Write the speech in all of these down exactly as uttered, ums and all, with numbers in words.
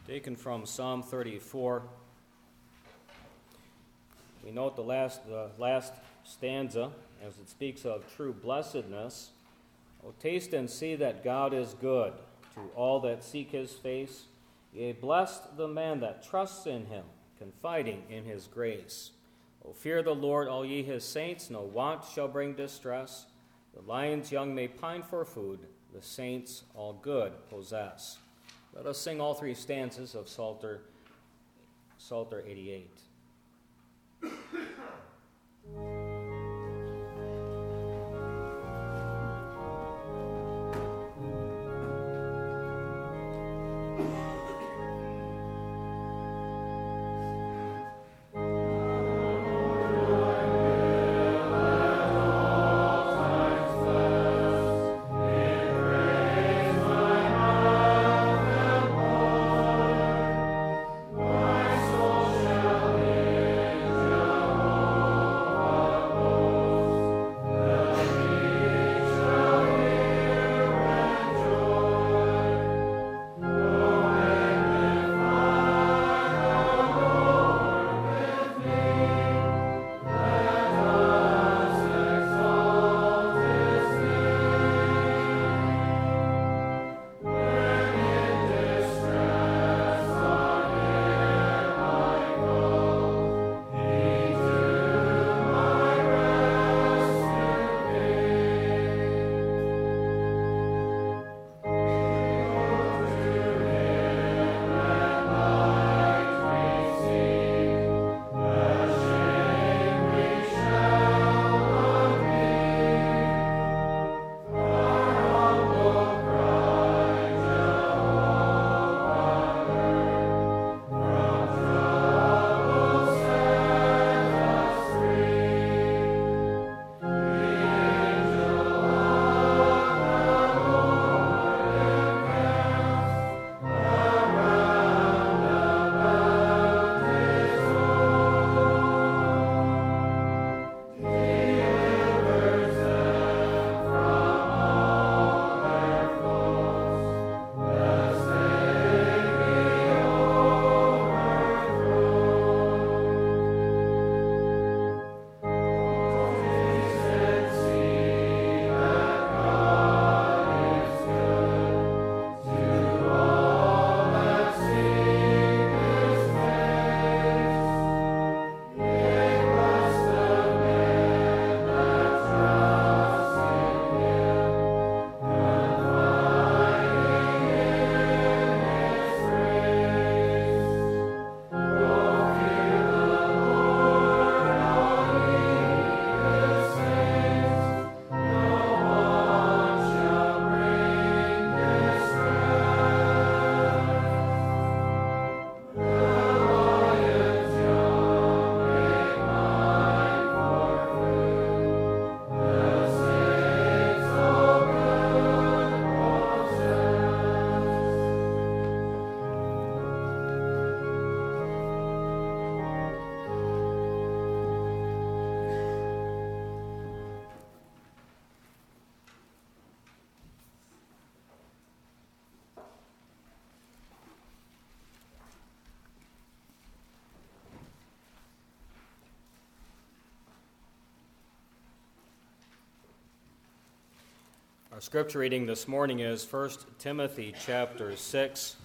Taken from Psalm thirty-four. We note the last, the last stanza as it speaks of true blessedness. O taste and see that God is good to all that seek his face. Yea, blessed the man that trusts in him, confiding in his grace. O fear the Lord, all ye his saints, no want shall bring distress. The lion's young may pine for food, the saints all good possess. Let us sing all three stanzas of Psalter, Psalter eighty-eight. Our scripture reading this morning is First Timothy chapter six.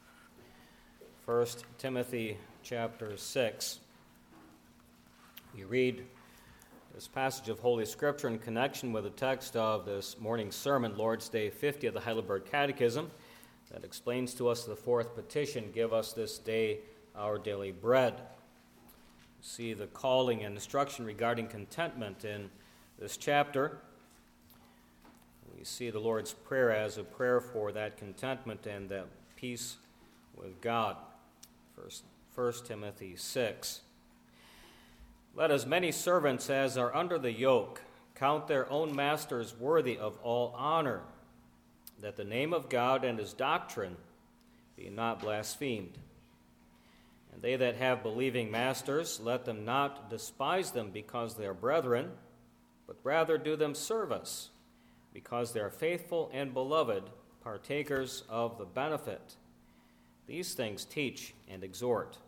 First Timothy chapter six. We read this passage of Holy Scripture in connection with the text of this morning's sermon, Lord's Day fifty of the Heidelberg Catechism, that explains to us the fourth petition, give us this day our daily bread. We see the calling and instruction regarding contentment in this chapter. We see the Lord's Prayer as a prayer for that contentment and that peace with God. First, First Timothy six. Let as many servants as are under the yoke count their own masters worthy of all honor, that the name of God and his doctrine be not blasphemed. And they that have believing masters, let them not despise them because they are brethren, but rather do them service, because they are faithful and beloved, partakers of the benefit. These things teach and exhort.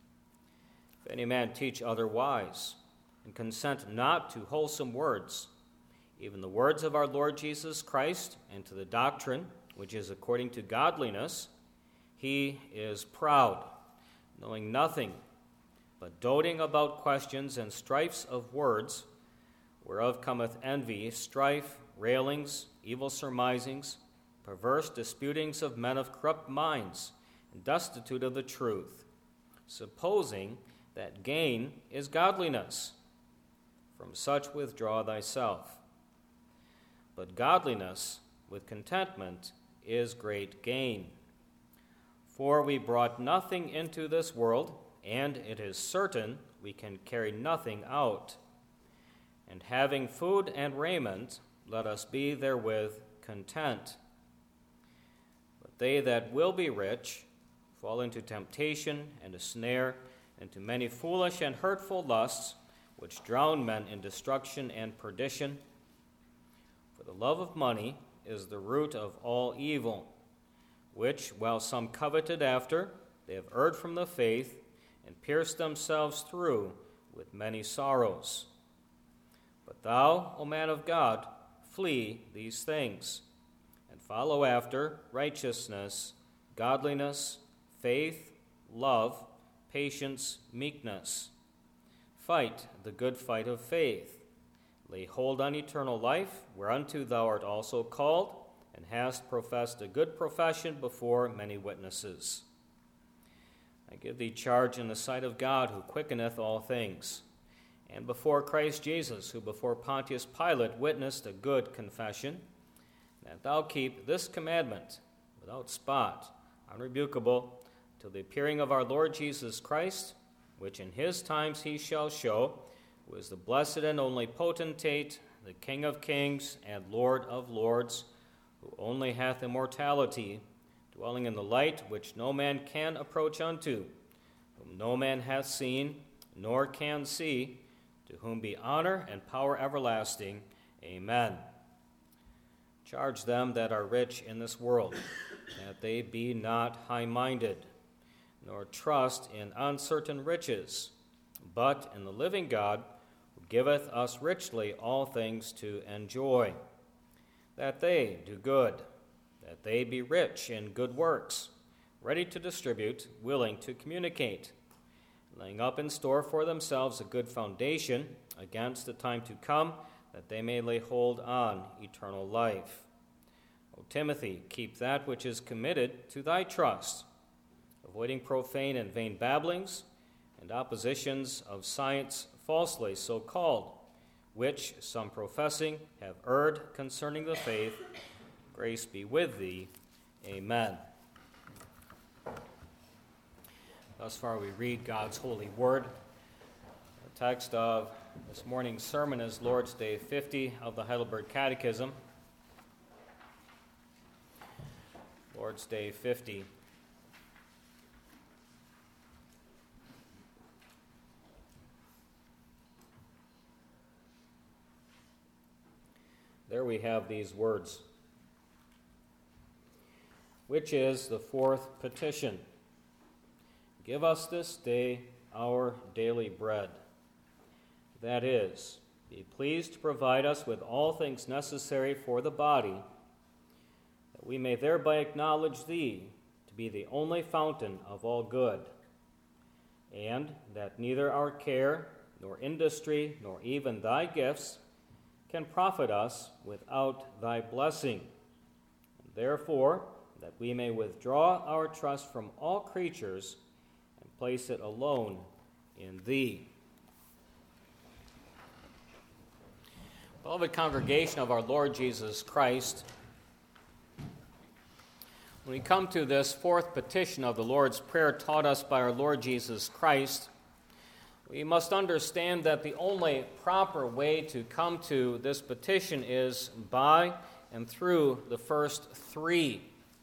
If any man teach otherwise, and consent not to wholesome words, even the words of our Lord Jesus Christ, and to the doctrine which is according to godliness, he is proud, knowing nothing, but doting about questions and strifes of words, whereof cometh envy, strife, railings, evil surmisings, perverse disputings of men of corrupt minds, and destitute of the truth, supposing that gain is godliness. From such withdraw thyself. But godliness with contentment is great gain. For we brought nothing into this world, and it is certain we can carry nothing out. And having food and raiment, let us be therewith content. But they that will be rich fall into temptation and a snare, and to many foolish and hurtful lusts, which drown men in destruction and perdition. For the love of money is the root of all evil, which, while some coveted after, they have erred from the faith, and pierced themselves through with many sorrows. But thou, O man of God, flee these things, and follow after righteousness, godliness, faith, love, patience, meekness. Fight the good fight of faith. Lay hold on eternal life, whereunto thou art also called, and hast professed a good profession before many witnesses. I give thee charge in the sight of God, who quickeneth all things, and before Christ Jesus, who before Pontius Pilate witnessed a good confession, that thou keep this commandment without spot, unrebukable, till the appearing of our Lord Jesus Christ, which in his times he shall show, who is the blessed and only potentate, the King of kings and Lord of lords, who only hath immortality, dwelling in the light which no man can approach unto, whom no man hath seen, nor can see, to whom be honor and power everlasting. Amen. Charge them that are rich in this world, that they be not high-minded, nor trust in uncertain riches, but in the living God, who giveth us richly all things to enjoy, that they do good, that they be rich in good works, ready to distribute, willing to communicate, laying up in store for themselves a good foundation against the time to come, that they may lay hold on eternal life. O Timothy, keep that which is committed to thy trust, avoiding profane and vain babblings, and oppositions of science falsely so called, which some professing have erred concerning the faith. Grace be with thee. Amen. Thus far we read God's holy word. The text of this morning's sermon is Lord's Day fifty of the Heidelberg Catechism. Lord's Day fifty. There we have these words, which is the fourth petition. Give us this day our daily bread. That is, be pleased to provide us with all things necessary for the body, that we may thereby acknowledge thee to be the only fountain of all good, and that neither our care, nor industry, nor even thy gifts can profit us without thy blessing. And therefore, that we may withdraw our trust from all creatures and place it alone in thee. Beloved congregation of our Lord Jesus Christ, when we come to this fourth petition of the Lord's Prayer taught us by our Lord Jesus Christ, we must understand that the only proper way to come to this petition is by and through the first three.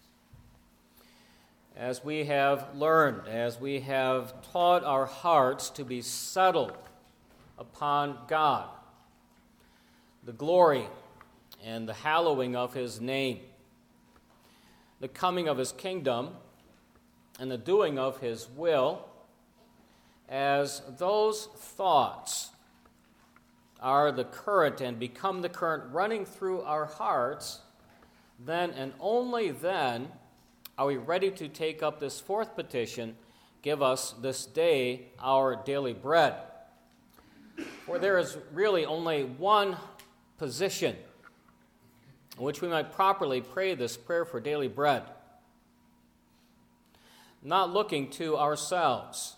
As we have learned, as we have taught our hearts to be settled upon God, the glory and the hallowing of his name, the coming of his kingdom, and the doing of his will, as those thoughts are the current and become the current running through our hearts, then and only then are we ready to take up this fourth petition, give us this day our daily bread. For there is really only one position in which we might properly pray this prayer for daily bread. Not looking to ourselves,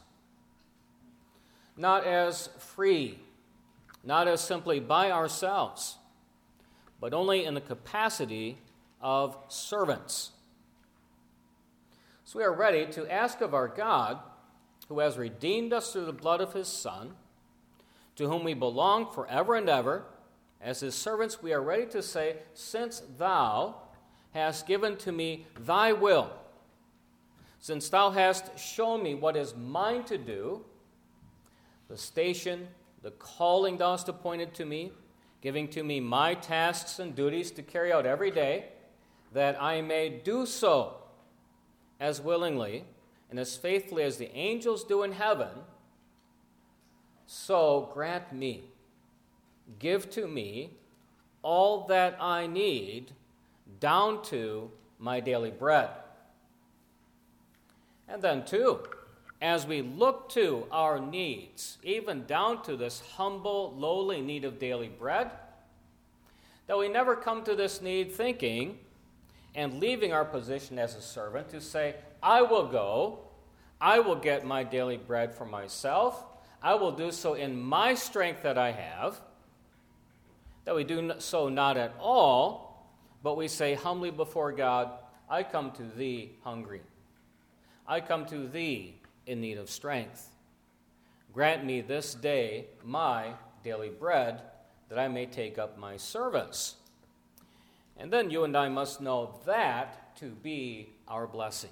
not as free, not as simply by ourselves, but only in the capacity of servants. So we are ready to ask of our God, who has redeemed us through the blood of his Son, to whom we belong forever and ever. As his servants, we are ready to say, since thou hast given to me thy will, since thou hast shown me what is mine to do, the station, the calling thou hast appointed to me, giving to me my tasks and duties to carry out every day, that I may do so as willingly and as faithfully as the angels do in heaven, so grant me, give to me all that I need, down to my daily bread. And then, too, as we look to our needs, even down to this humble, lowly need of daily bread, that we never come to this need thinking and leaving our position as a servant to say, I will go, I will get my daily bread for myself, I will do so in my strength that I have, that we do so not at all, but we say humbly before God, I come to thee hungry. I come to thee in need of strength. Grant me this day my daily bread, that I may take up my service. And then you and I must know that to be our blessing.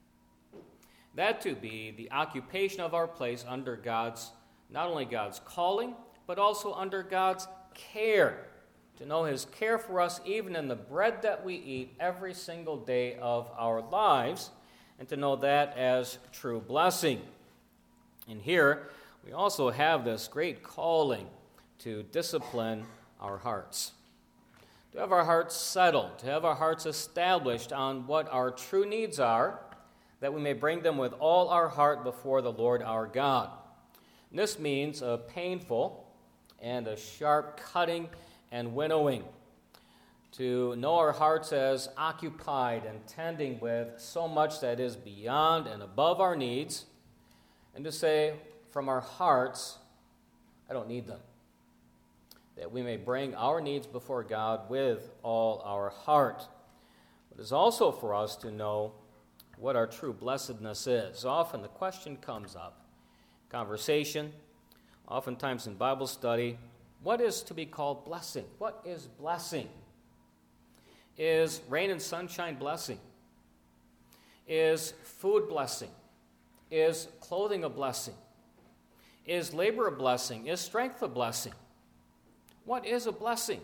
That to be the occupation of our place under God's, not only God's calling, but also under God's care. To know his care for us even in the bread that we eat every single day of our lives, and to know that as true blessing. And here we also have this great calling to discipline our hearts. To have our hearts settled, to have our hearts established on what our true needs are, that we may bring them with all our heart before the Lord our God. And this means a painful and a sharp cutting and winnowing, to know our hearts as occupied and tending with so much that is beyond and above our needs, and to say from our hearts, I don't need them, that we may bring our needs before God with all our heart. But it's also for us to know what our true blessedness is. Often the question comes up, conversation, oftentimes in Bible study, what is to be called blessing? What is blessing? Is rain and sunshine blessing? Is food blessing? Is clothing a blessing? Is labor a blessing? Is strength a blessing? What is a blessing?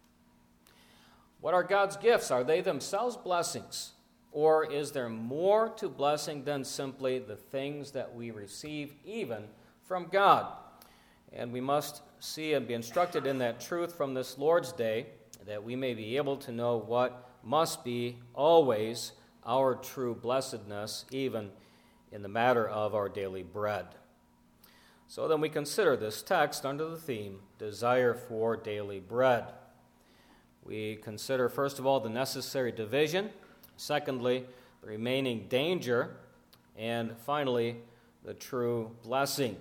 What are God's gifts? Are they themselves blessings? Or is there more to blessing than simply the things that we receive even from God? And we must see and be instructed in that truth from this Lord's Day, that we may be able to know what must be always our true blessedness, even in the matter of our daily bread. So then we consider this text under the theme, desire for daily bread. We consider, first of all, the necessary division, secondly, the remaining danger, and finally, the true blessing.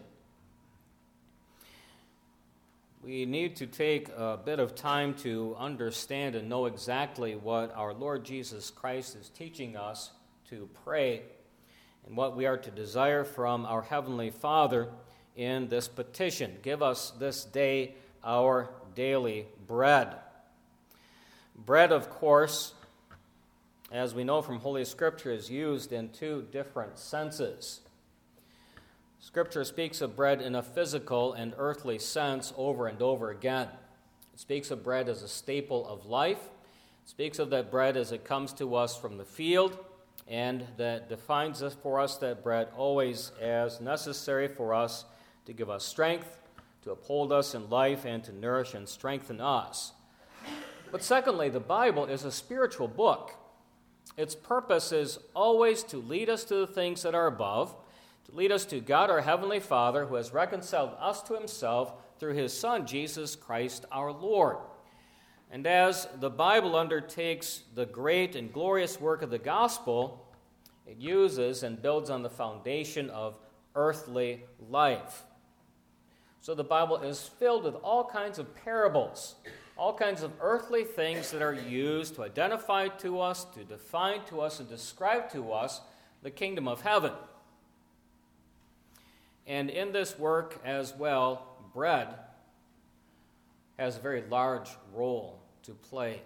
We need to take a bit of time to understand and know exactly what our Lord Jesus Christ is teaching us to pray and what we are to desire from our Heavenly Father in this petition. Give us this day our daily bread. Bread, of course, as we know from Holy Scripture, is used in two different senses. Scripture speaks of bread in a physical and earthly sense over and over again. It speaks of bread as a staple of life. It speaks of that bread as it comes to us from the field, and that defines us for us that bread always as necessary for us to give us strength, to uphold us in life, and to nourish and strengthen us. But secondly, the Bible is a spiritual book. Its purpose is always to lead us to the things that are above, to lead us to God our Heavenly Father, who has reconciled us to himself through his Son, Jesus Christ our Lord. And as the Bible undertakes the great and glorious work of the gospel, it uses and builds on the foundation of earthly life. So the Bible is filled with all kinds of parables, all kinds of earthly things that are used to identify to us, to define to us, and describe to us the kingdom of heaven. And in this work as well, bread has a very large role to play.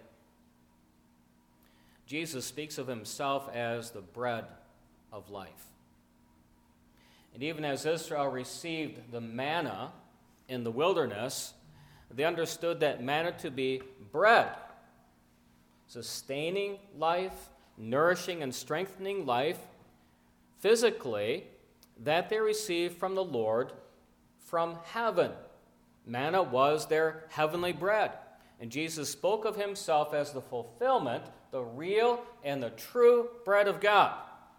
Jesus speaks of himself as the bread of life. And even as Israel received the manna in the wilderness, they understood that manna to be bread, sustaining life, nourishing and strengthening life physically, that they received from the Lord from heaven. Manna was their heavenly bread. And Jesus spoke of himself as the fulfillment, the real and the true bread of God.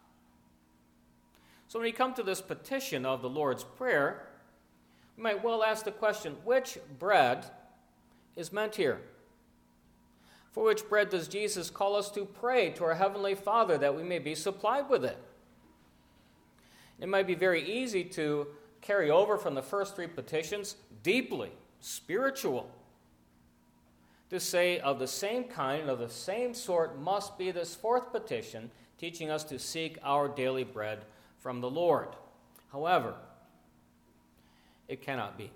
So when we come to this petition of the Lord's Prayer, we might well ask the question, which bread is meant here? For which bread does Jesus call us to pray to our Heavenly Father that we may be supplied with it? It might be very easy to carry over from the first three petitions, deeply spiritual, to say of the same kind, of the same sort must be this fourth petition, teaching us to seek our daily bread from the Lord. However, it cannot be.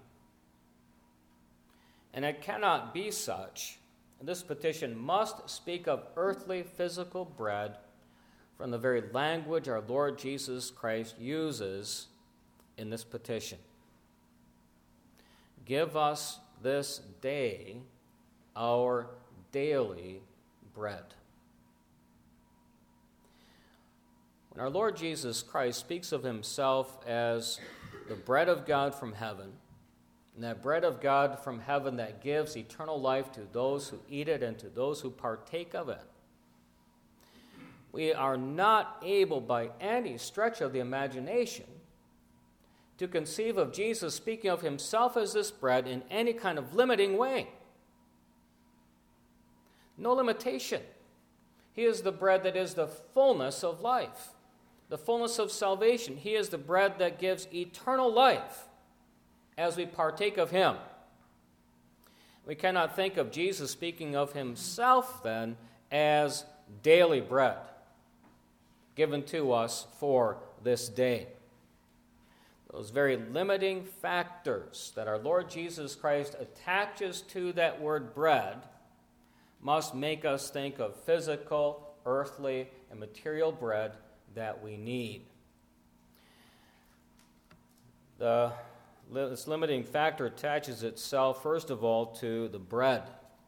And it cannot be such. This petition must speak of earthly physical bread from the very language our Lord Jesus Christ uses in this petition. Give us this day our daily bread. When our Lord Jesus Christ speaks of himself as the bread of God from heaven, and that bread of God from heaven that gives eternal life to those who eat it and to those who partake of it, we are not able by any stretch of the imagination to conceive of Jesus speaking of himself as this bread in any kind of limiting way. No limitation. He is the bread that is the fullness of life, the fullness of salvation. He is the bread that gives eternal life as we partake of him. We cannot think of Jesus speaking of himself then as daily bread given to us for this day. Those very limiting factors that our Lord Jesus Christ attaches to that word bread must make us think of physical, earthly, and material bread that we need. The, this limiting factor attaches itself, first of all, to the bread.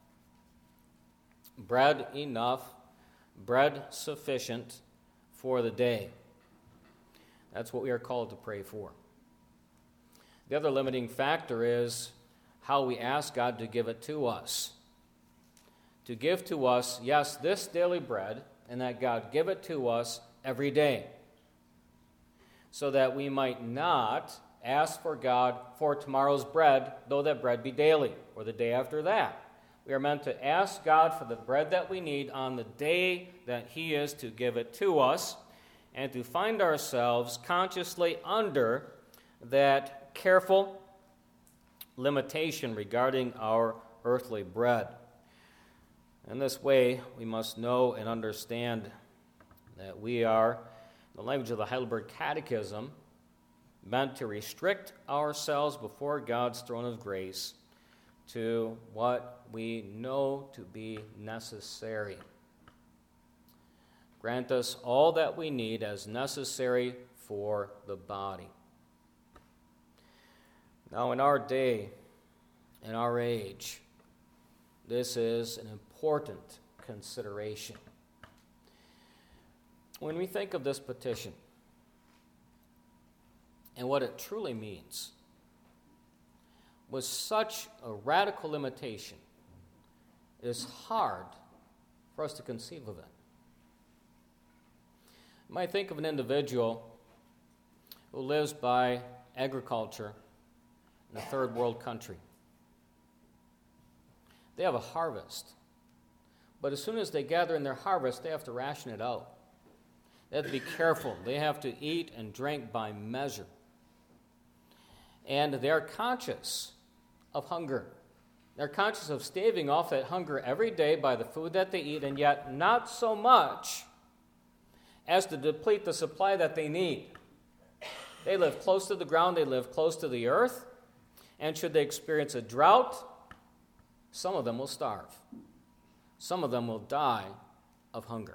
Bread enough, bread sufficient for the day. That's what we are called to pray for. The other limiting factor is how we ask God to give it to us. To give to us, yes, this daily bread, and that God give it to us every day, so that we might not ask for God for tomorrow's bread, though that bread be daily, or the day after that. We are meant to ask God for the bread that we need on the day that he is to give it to us, and to find ourselves consciously under that careful limitation regarding our earthly bread. In this way, we must know and understand that we are, in the language of the Heidelberg Catechism, meant to restrict ourselves before God's throne of grace to what we know to be necessary. Grant us all that we need as necessary for the body. Now, in our day, in our age, this is an important consideration. When we think of this petition and what it truly means, with such a radical limitation, it is hard for us to conceive of it. You might think of an individual who lives by agriculture in a third world country. They have a harvest, but as soon as they gather in their harvest, they have to ration it out. They have to be careful. They have to eat and drink by measure. And they are conscious of hunger. They're conscious of staving off that hunger every day by the food that they eat, and yet not so much as to deplete the supply that they need. They live close to the ground, they live close to the earth, and should they experience a drought, some of them will starve. Some of them will die of hunger.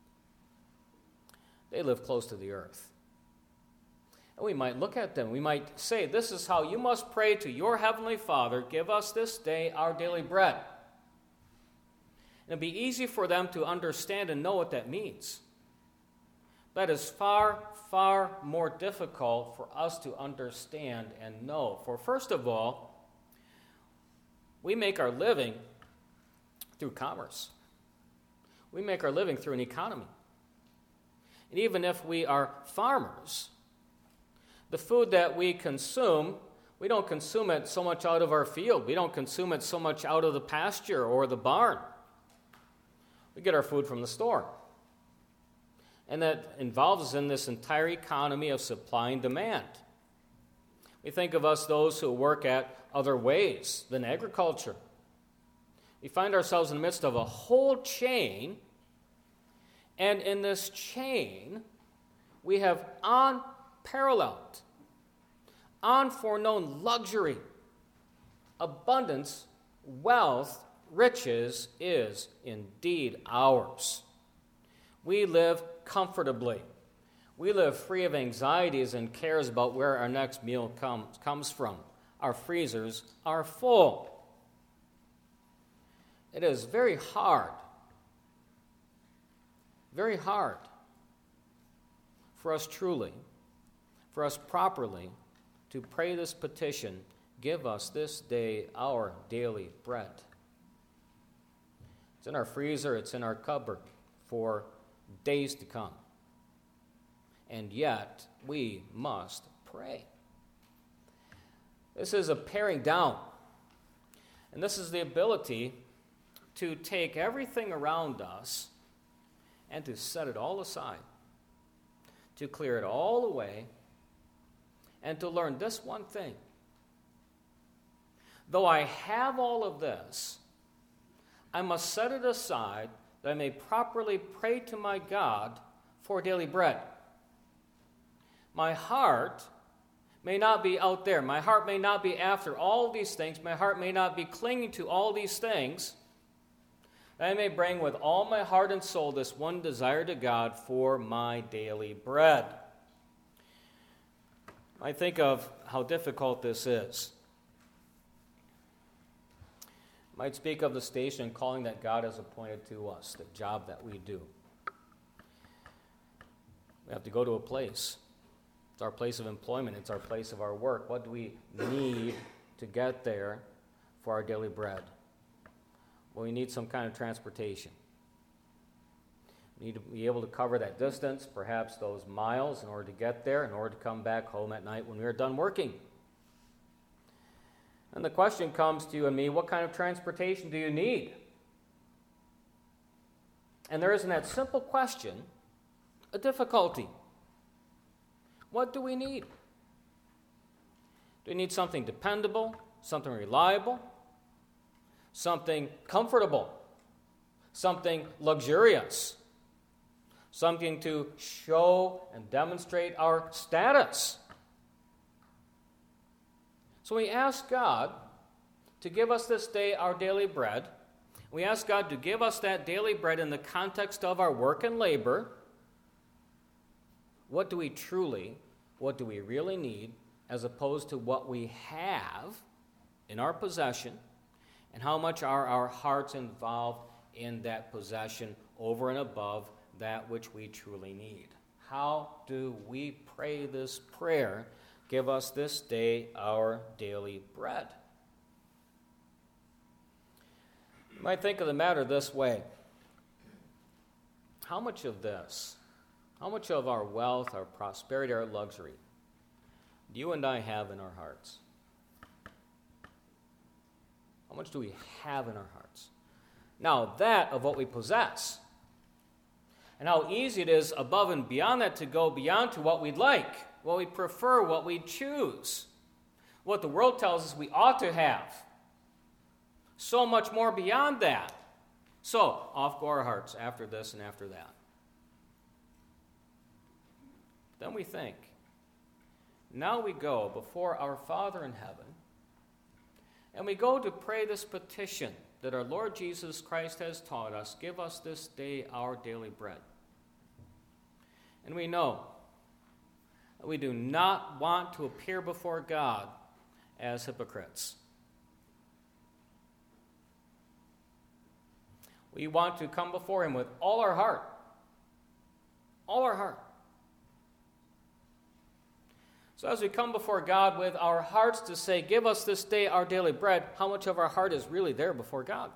They live close to the earth. And we might look at them. We might say, this is how you must pray to your heavenly Father, give us this day our daily bread. And it'd be easy for them to understand and know what that means. That is far, far more difficult for us to understand and know. For first of all, we make our living through commerce. We make our living through an economy. And even if we are farmers, the food that we consume, we don't consume it so much out of our field. We don't consume it so much out of the pasture or the barn. We get our food from the store. And that involves us in this entire economy of supply and demand. We think of us, those who work at other ways than agriculture. We find ourselves in the midst of a whole chain, and in this chain, we have unparalleled, unforeknown luxury, abundance, wealth, riches is indeed ours. We live comfortably. We live free of anxieties and cares about where our next meal comes, comes from. Our freezers are full. It is very hard, very hard for us truly, for us properly, to pray this petition, give us this day our daily bread. It's in our freezer, it's in our cupboard for days to come. And yet, we must pray. This is a paring down. And this is the ability to take everything around us and to set it all aside, to clear it all away, and to learn this one thing. Though I have all of this, I must set it aside that I may properly pray to my God for daily bread. My heart may not be out there. My heart may not be after all these things. My heart may not be clinging to all these things. I may bring with all my heart and soul this one desire to God for my daily bread. I think of how difficult this is. I might speak of the station and calling that God has appointed to us, the job that we do. We have to go to a place. It's our place of employment. It's our place of our work. What do we need to get there for our daily bread? Well, we need some kind of transportation. We need to be able to cover that distance, perhaps those miles, in order to get there, in order to come back home at night when we are done working. And the question comes to you and me, what kind of transportation do you need? And there is in that simple question a difficulty. What do we need? Do we need something dependable, something reliable, something comfortable, something luxurious, something to show and demonstrate our status? So we ask God to give us this day our daily bread. We ask God to give us that daily bread in the context of our work and labor. What do we truly, what do we really need, as opposed to what we have in our possession, and how much are our hearts involved in that possession over and above that which we truly need. How do we pray this prayer? Give us this day our daily bread. You might think of the matter this way. How much of this, how much of our wealth, our prosperity, our luxury, do you and I have in our hearts? How much do we have in our hearts? Now, that of what we possess, and how easy it is above and beyond that to go beyond to what we'd like, what we prefer, what we choose, what the world tells us we ought to have. So much more beyond that. So, off go our hearts after this and after that. Then we think, now we go before our Father in heaven, and we go to pray this petition that our Lord Jesus Christ has taught us, give us this day our daily bread. And we know that we do not want to appear before God as hypocrites. We want to come before him with all our heart. All our heart. So as we come before God with our hearts to say, give us this day our daily bread, how much of our heart is really there before God?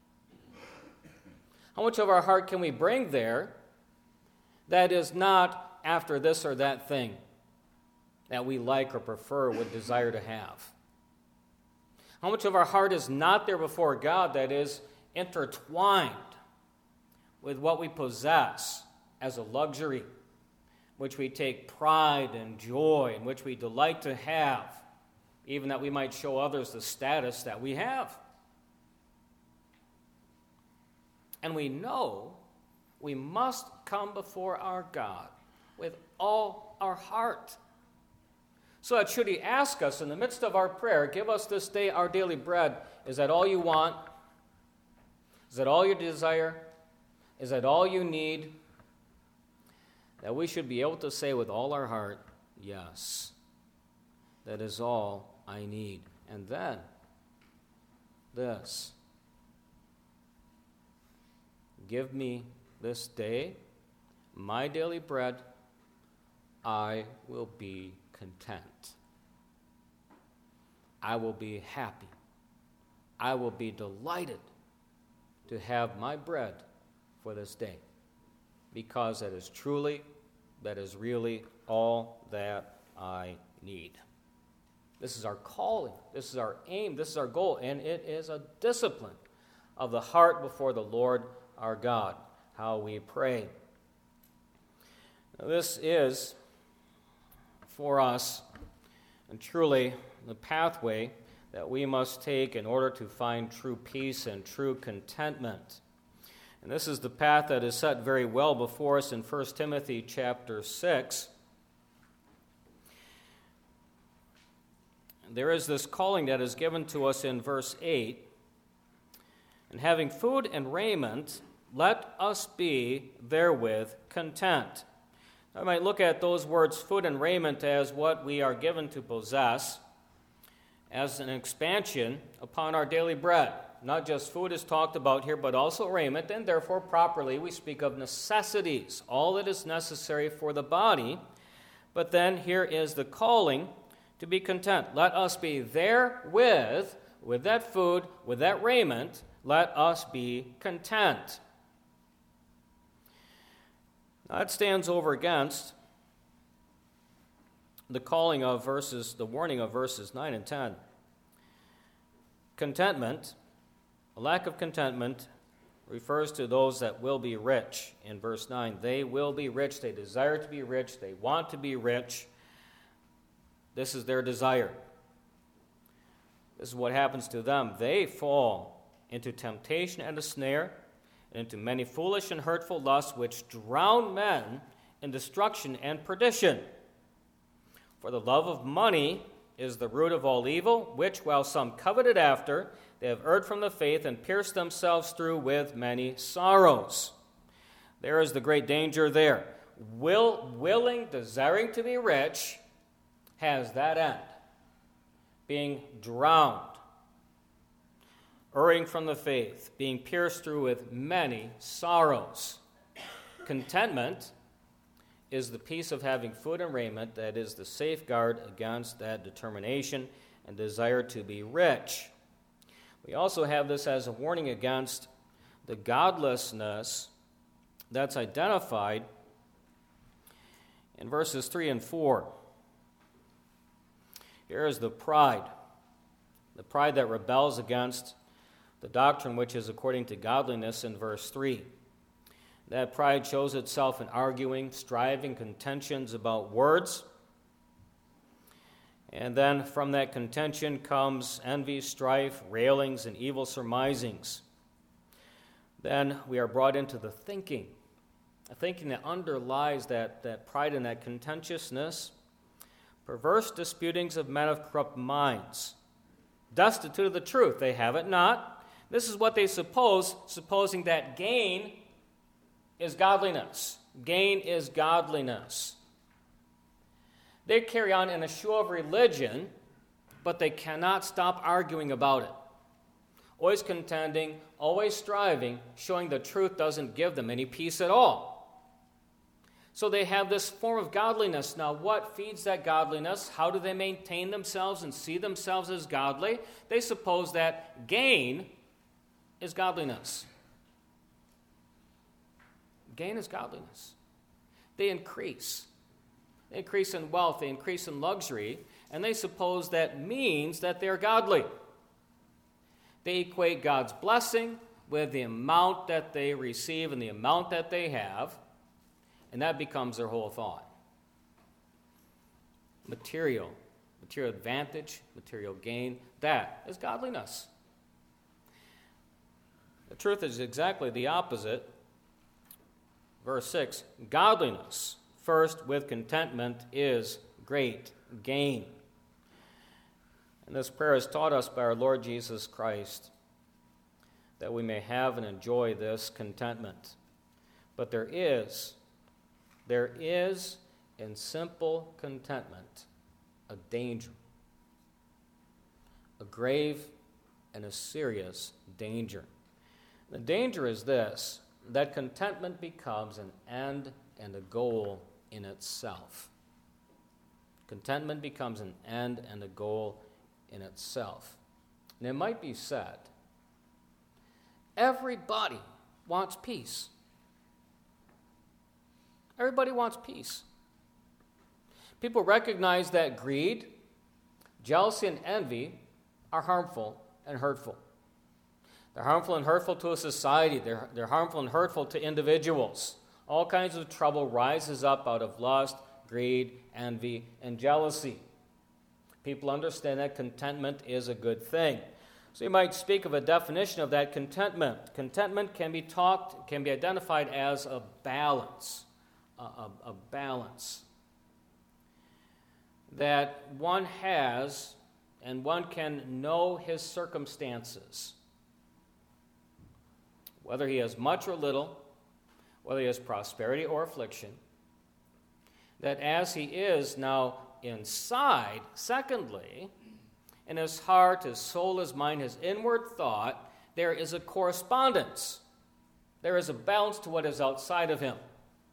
How much of our heart can we bring there that is not after this or that thing that we like or prefer, would desire to have? How much of our heart is not there before God that is intertwined with what we possess as a luxury, which we take pride and joy, in which we delight to have, even that we might show others the status that we have? And we know we must come before our God with all our heart. So that should he ask us in the midst of our prayer, give us this day our daily bread, is that all you want? Is that all you desire? Is that all you need? That we should be able to say with all our heart, yes, that is all I need. And then, this, give me this day my daily bread, I will be content. I will be happy. I will be delighted to have my bread for this day, because that is truly, that is really all that I need. This is our calling. This is our aim. This is our goal, and it is a discipline of the heart before the Lord our God, how we pray. Now, this is, for us, and truly the pathway that we must take in order to find true peace and true contentment. And this is the path that is set very well before us in First Timothy chapter six. There is this calling that is given to us in verse eight. And having food and raiment, let us be therewith content. I might look at those words, food and raiment, as what we are given to possess, as an expansion upon our daily bread. Not just food is talked about here, but also raiment, and therefore properly we speak of necessities, all that is necessary for the body. But then here is the calling to be content. Let us be therewith, with that food, with that raiment, let us be content. Now that stands over against the calling of verses, the warning of verses nine and ten. Contentment, a lack of contentment, refers to those that will be rich. In verse nine, they will be rich. They desire to be rich. They want to be rich. This is their desire. This is what happens to them. They fall into temptation and a snare, and into many foolish and hurtful lusts, which drown men in destruction and perdition. For the love of money is the root of all evil, which, while some coveted after, they have erred from the faith and pierced themselves through with many sorrows. There is the great danger there. Will, willing, desiring to be rich has that end, being drowned, erring from the faith, being pierced through with many sorrows. Contentment is the peace of having food and raiment that is the safeguard against that determination and desire to be rich. We also have this as a warning against the godlessness that's identified in verses three and four. Here is the pride, the pride that rebels against the doctrine which is according to godliness in verse three. That pride shows itself in arguing, striving, contentions about words. And then from that contention comes envy, strife, railings, and evil surmisings. Then we are brought into the thinking, a thinking that underlies that, that pride and that contentiousness. Perverse disputings of men of corrupt minds, destitute of the truth. They have it not. This is what they suppose, supposing that gain is godliness. Gain is godliness. They carry on in a show of religion, but they cannot stop arguing about it. Always contending, always striving, showing the truth doesn't give them any peace at all. So they have this form of godliness. Now, what feeds that godliness? How do they maintain themselves and see themselves as godly? They suppose that gain is godliness. Gain is godliness. They increase. They increase in wealth, they increase in luxury, and they suppose that means that they're godly. They equate God's blessing with the amount that they receive and the amount that they have, and that becomes their whole thought. Material, material advantage, material gain, that is godliness. The truth is exactly the opposite. Verse six, godliness, first with contentment, is great gain. And this prayer is taught us by our Lord Jesus Christ, that we may have and enjoy this contentment. But there is, there is in simple contentment a danger, a grave and a serious danger. The danger is this, that contentment becomes an end and a goal in itself. Contentment becomes an end and a goal in itself. And it might be said, everybody wants peace. Everybody wants peace. People recognize that greed, jealousy, and envy are harmful and hurtful. They're harmful and hurtful to a society. They're, they're harmful and hurtful to individuals. All kinds of trouble rises up out of lust, greed, envy, and jealousy. People understand that contentment is a good thing. So you might speak of a definition of that contentment. Contentment can be talked, can be identified as a balance. A, a, a balance that one has, and one can know his circumstances. Whether he has much or little, whether he has prosperity or affliction, that as he is now inside, secondly, in his heart, his soul, his mind, his inward thought, there is a correspondence. There is a balance to what is outside of him.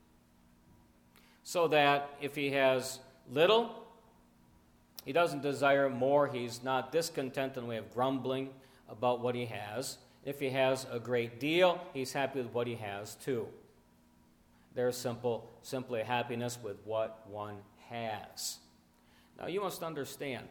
So that if he has little, he doesn't desire more. He's not discontent in the way of grumbling about what he has. If he has a great deal, he's happy with what he has too. There's simple, simply happiness with what one has. Now you must understand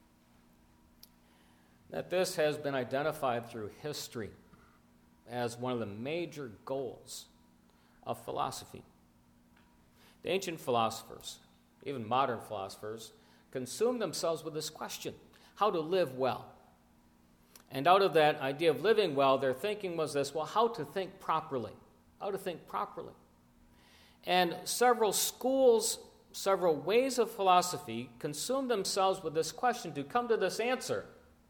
that this has been identified through history as one of the major goals of philosophy. The ancient philosophers, even modern philosophers, consumed themselves with this question, how to live well. And out of that idea of living well, their thinking was this, well, how to think properly, how to think properly. And several schools, several ways of philosophy consumed themselves with this question to come to this answer.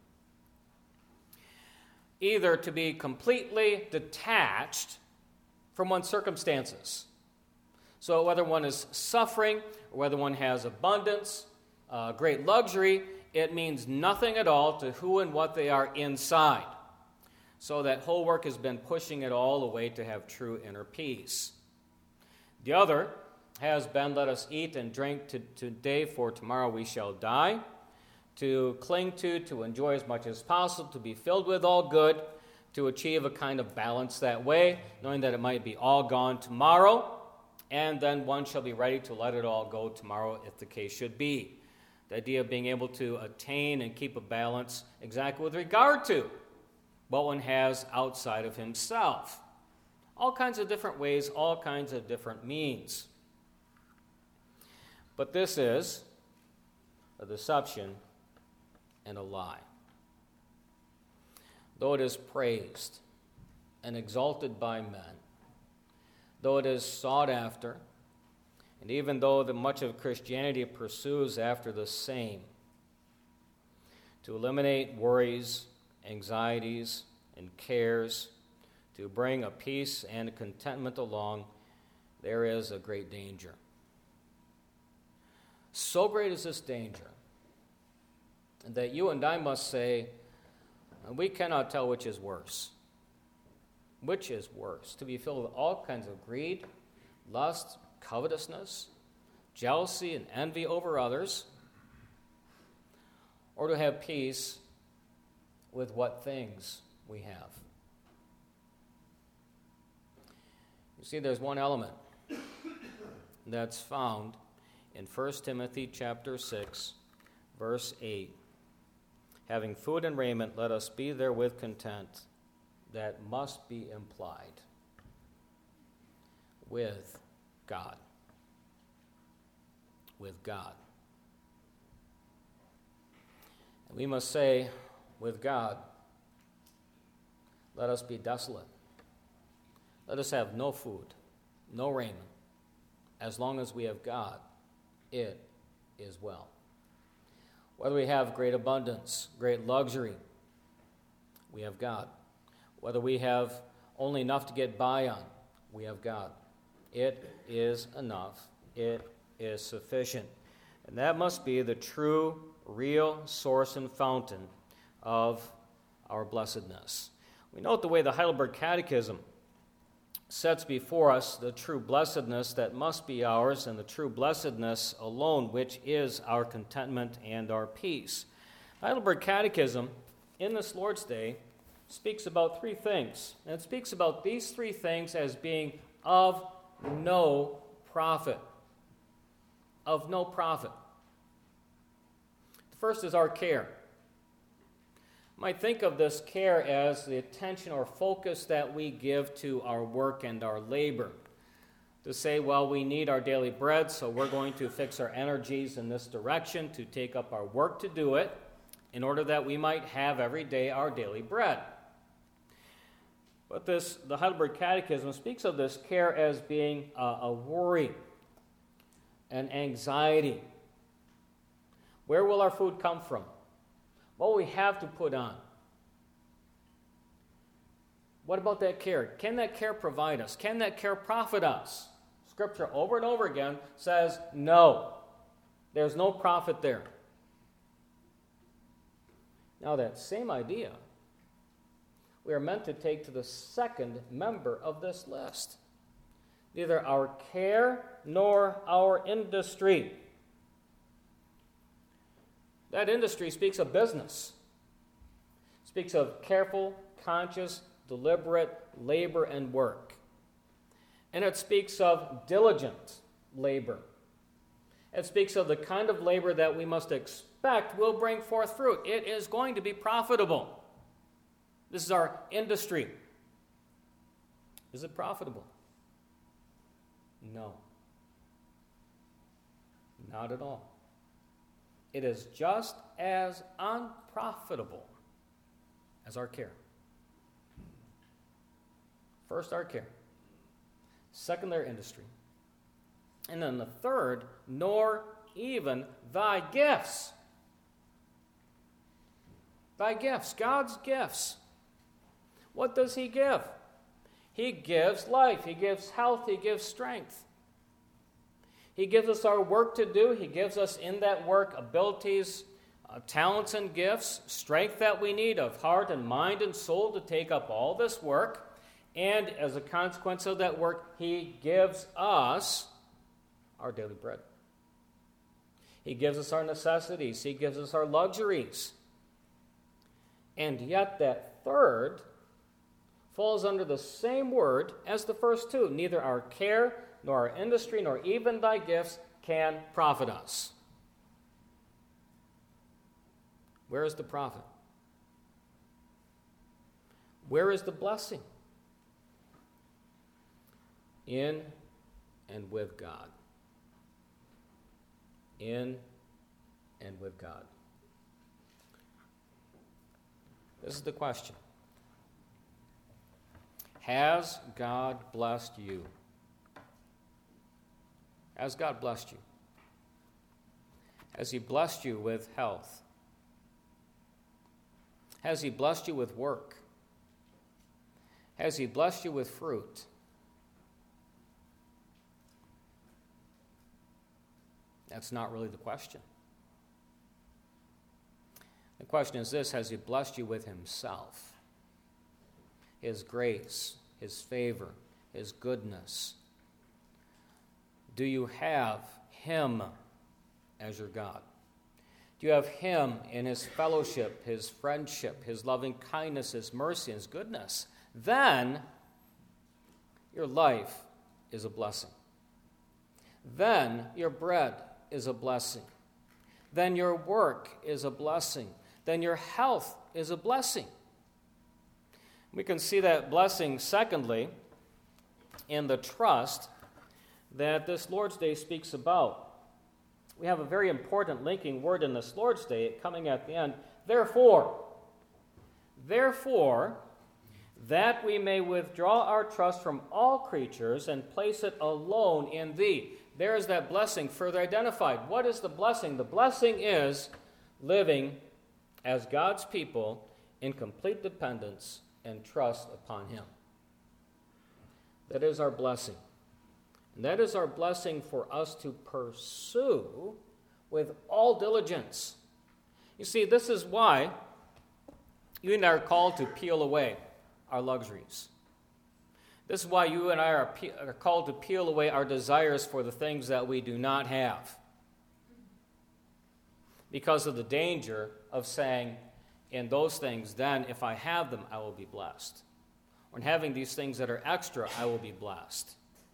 Either to be completely detached from one's circumstances. So whether one is suffering, or whether one has abundance, uh, great luxury, it means nothing at all to who and what they are inside. So that whole work has been pushing it all away to have true inner peace. The other has been, let us eat and drink to, today, for tomorrow we shall die. To cling to, to enjoy as much as possible, to be filled with all good, to achieve a kind of balance that way, knowing that it might be all gone tomorrow, and then one shall be ready to let it all go tomorrow if the case should be. The idea of being able to attain and keep a balance exactly with regard to what one has outside of himself. All kinds of different ways, all kinds of different means. But this is a deception and a lie. Though it is praised and exalted by men, though it is sought after, and even though the much of Christianity pursues after the same, to eliminate worries, anxieties, and cares, to bring a peace and contentment along, there is a great danger. So great is this danger that you and I must say, we cannot tell which is worse. Which is worse? To be filled with all kinds of greed, lust, covetousness, jealousy, and envy over others, or to have peace with what things we have. You see, there's one element that's found in First Timothy chapter six, verse eight. Having food and raiment, let us be therewith content. That must be implied with God. With God. And we must say, with God, let us be desolate. Let us have no food, no raiment. As long as we have God, it is well. Whether we have great abundance, great luxury, we have God. Whether we have only enough to get by on, we have God. It is enough. It is sufficient. And that must be the true, real source and fountain of our blessedness. We note the way the Heidelberg Catechism sets before us the true blessedness that must be ours, and the true blessedness alone, which is our contentment and our peace. Heidelberg Catechism, in this Lord's Day, speaks about three things. And it speaks about these three things as being of no profit. Of no profit. The first is our care. You might think of this care as the attention or focus that we give to our work and our labor. To say, well, we need our daily bread, so we're going to fix our energies in this direction to take up our work to do it, in order that we might have every day our daily bread. But this, the Heidelberg Catechism speaks of this care as being a, a worry, an anxiety. Where will our food come from? What will we have to put on? What about that care? Can that care provide us? Can that care profit us? Scripture over and over again says no. There's no profit there. Now that same idea we are meant to take to the second member of this list. Neither our care nor our industry. That industry speaks of business. Speaks of careful, conscious, deliberate labor and work. And it speaks of diligent labor. It speaks of the kind of labor that we must expect will bring forth fruit. It is going to be profitable. This is our industry. Is it profitable? No. Not at all. It is just as unprofitable as our care. First, our care. Second, their industry. And then the third, nor even thy gifts. Thy gifts, God's gifts. What does he give? He gives life. He gives health. He gives strength. He gives us our work to do. He gives us in that work abilities, uh, talents and gifts, strength that we need of heart and mind and soul to take up all this work. And as a consequence of that work, he gives us our daily bread. He gives us our necessities. He gives us our luxuries. And yet that third falls under the same word as the first two. Neither our care, nor our industry, nor even thy gifts can profit us. Where is the profit? Where is the blessing? In and with God. In and with God. This is the question. Has God blessed you? Has God blessed you? Has he blessed you with health? Has he blessed you with work? Has he blessed you with fruit? That's not really the question. The question is this: has he blessed you with himself? His grace, his favor, his goodness. Do you have him as your God? Do you have him in his fellowship, his friendship, his loving kindness, his mercy, his goodness? Then your life is a blessing. Then your bread is a blessing. Then your work is a blessing. Then your health is a blessing. We can see that blessing, secondly, in the trust that this Lord's Day speaks about. We have a very important linking word in this Lord's Day coming at the end. Therefore, therefore, that we may withdraw our trust from all creatures and place it alone in thee. There is that blessing further identified. What is the blessing? The blessing is living as God's people in complete dependence and trust upon him. That is our blessing. And that is our blessing for us to pursue with all diligence. You see, this is why you and I are called to peel away our luxuries. This is why you and I are, pe- are called to peel away our desires for the things that we do not have. Because of the danger of saying, in those things, then if I have them, I will be blessed. Or in having these things that are extra, I will be blessed.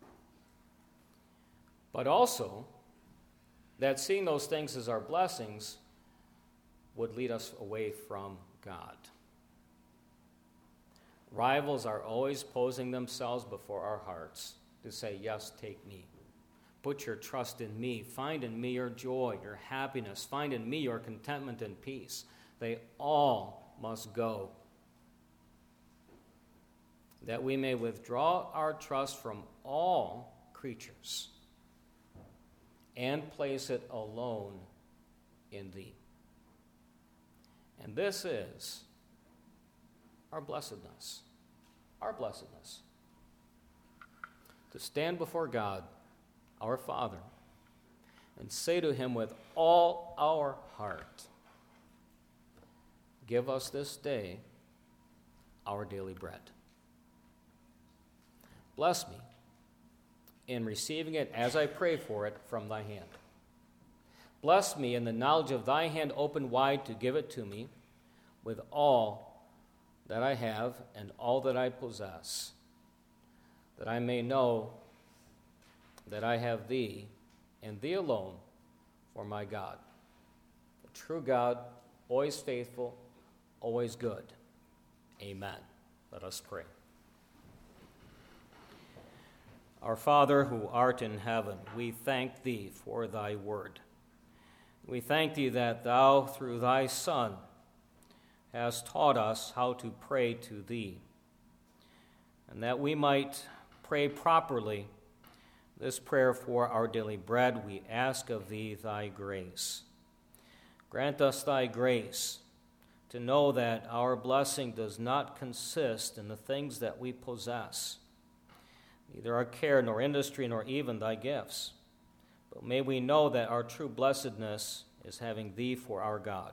But also, that seeing those things as our blessings would lead us away from God. Rivals are always posing themselves before our hearts to say, yes, take me. Put your trust in me. Find in me your joy, your happiness. Find in me your contentment and peace. They all must go. That we may withdraw our trust from all creatures and place it alone in thee. And this is our blessedness. Our blessedness. To stand before God, our Father, and say to him with all our heart, give us this day our daily bread. Bless me in receiving it as I pray for it from thy hand. Bless me in the knowledge of thy hand open wide to give it to me with all that I have and all that I possess, that I may know that I have thee and thee alone for my God, the true God, always faithful, always good. Amen. Let us pray. Our Father, who art in heaven, we thank thee for thy word. We thank thee that thou, through thy Son, hast taught us how to pray to thee, and that we might pray properly this prayer for our daily bread, we ask of thee thy grace. Grant us thy grace to know that our blessing does not consist in the things that we possess, neither our care, nor industry, nor even thy gifts. But may we know that our true blessedness is having thee for our God.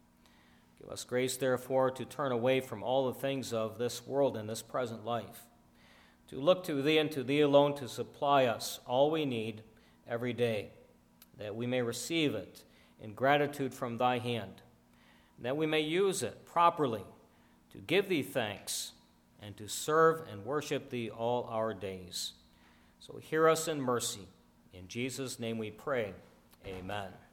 Give us grace, therefore, to turn away from all the things of this world and this present life, to look to thee and to thee alone to supply us all we need every day, that we may receive it in gratitude from thy hand, and that we may use it properly to give thee thanks and to serve and worship thee all our days. So hear us in mercy. In Jesus' name we pray. Amen.